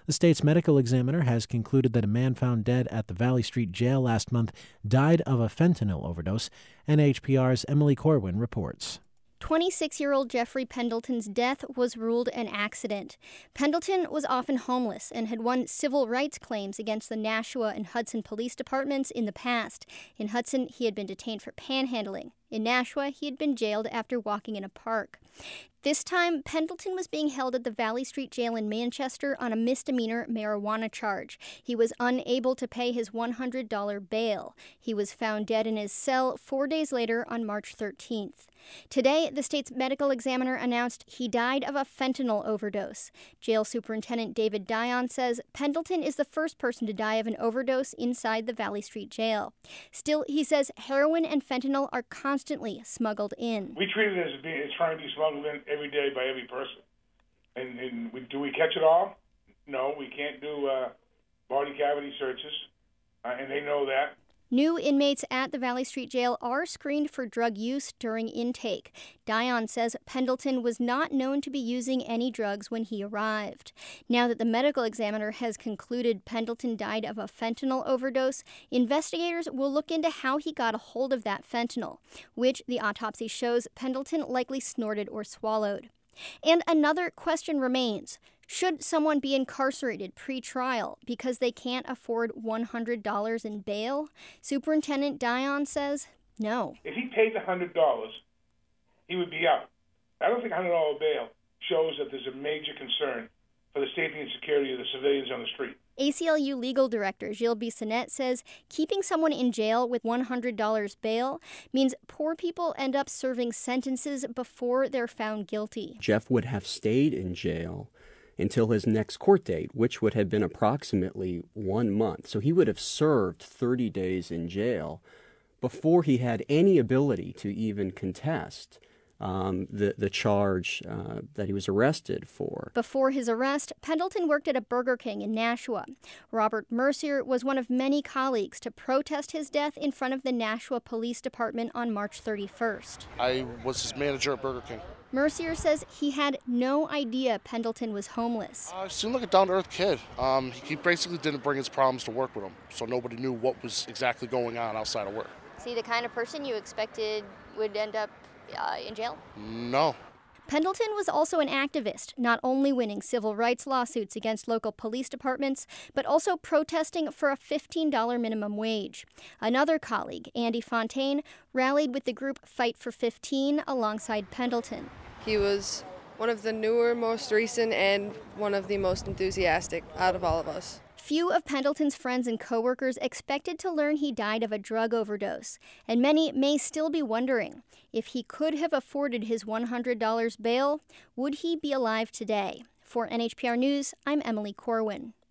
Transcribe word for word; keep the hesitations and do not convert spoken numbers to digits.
The state's medical examiner has concluded that a man found dead at the Valley Street Jail last month died of a fentanyl overdose. N H P R's Emily Corwin reports. twenty-six-year-old Jeffrey Pendleton's death was ruled an accident. Pendleton was often homeless and had won civil rights claims against the Nashua and Hudson police departments in the past. In Hudson, he had been detained for panhandling. In Nashua, he had been jailed after walking in a park. This time, Pendleton was being held at the Valley Street Jail in Manchester on a misdemeanor marijuana charge. He was unable to pay his one hundred dollars bail. He was found dead in his cell four days later on March thirteenth. Today, the state's medical examiner announced he died of a fentanyl overdose. Jail Superintendent David Dion says Pendleton is the first person to die of an overdose inside the Valley Street Jail. Still, he says heroin and fentanyl are constantly smuggled in. We treat it as being, it's trying to be smuggled in every day by every person. And, and we, do we catch it all? No, we can't do uh, body cavity searches, uh, and they know that. New inmates at the Valley Street Jail are screened for drug use during intake. Dion says Pendleton was not known to be using any drugs when he arrived. Now that the medical examiner has concluded Pendleton died of a fentanyl overdose, investigators will look into how he got a hold of that fentanyl, which the autopsy shows Pendleton likely snorted or swallowed. And another question remains. Should someone be incarcerated pre-trial because they can't afford one hundred dollars in bail? Superintendent Dion says no. If he paid the one hundred dollars, he would be out. I don't think one hundred dollars bail shows that there's a major concern for the safety and security of the civilians on the street. A C L U legal director Gilles Bissonnette says keeping someone in jail with one hundred dollars bail means poor people end up serving sentences before they're found guilty. Jeff would have stayed in jail until his next court date, which would have been approximately one month. So he would have served thirty days in jail before he had any ability to even contest um, the, the charge uh, that he was arrested for. Before his arrest, Pendleton worked at a Burger King in Nashua. Robert Mercier was one of many colleagues to protest his death in front of the Nashua Police Department on March thirty-first. I was his manager at Burger King. Mercier says he had no idea Pendleton was homeless. Uh, he seemed like a down-to-earth kid. Um, he basically didn't bring his problems to work with him, so nobody knew what was exactly going on outside of work. Is he the kind of person you expected would end up uh, in jail? No. Pendleton was also an activist, not only winning civil rights lawsuits against local police departments, but also protesting for a fifteen dollars minimum wage. Another colleague, Andy Fontaine, rallied with the group Fight for fifteen alongside Pendleton. He was one of the newer, most recent, and one of the most enthusiastic out of all of us. Few of Pendleton's friends and coworkers expected to learn he died of a drug overdose, and many may still be wondering if he could have afforded his one hundred dollars bail, would he be alive today? For N H P R News, I'm Emily Corwin.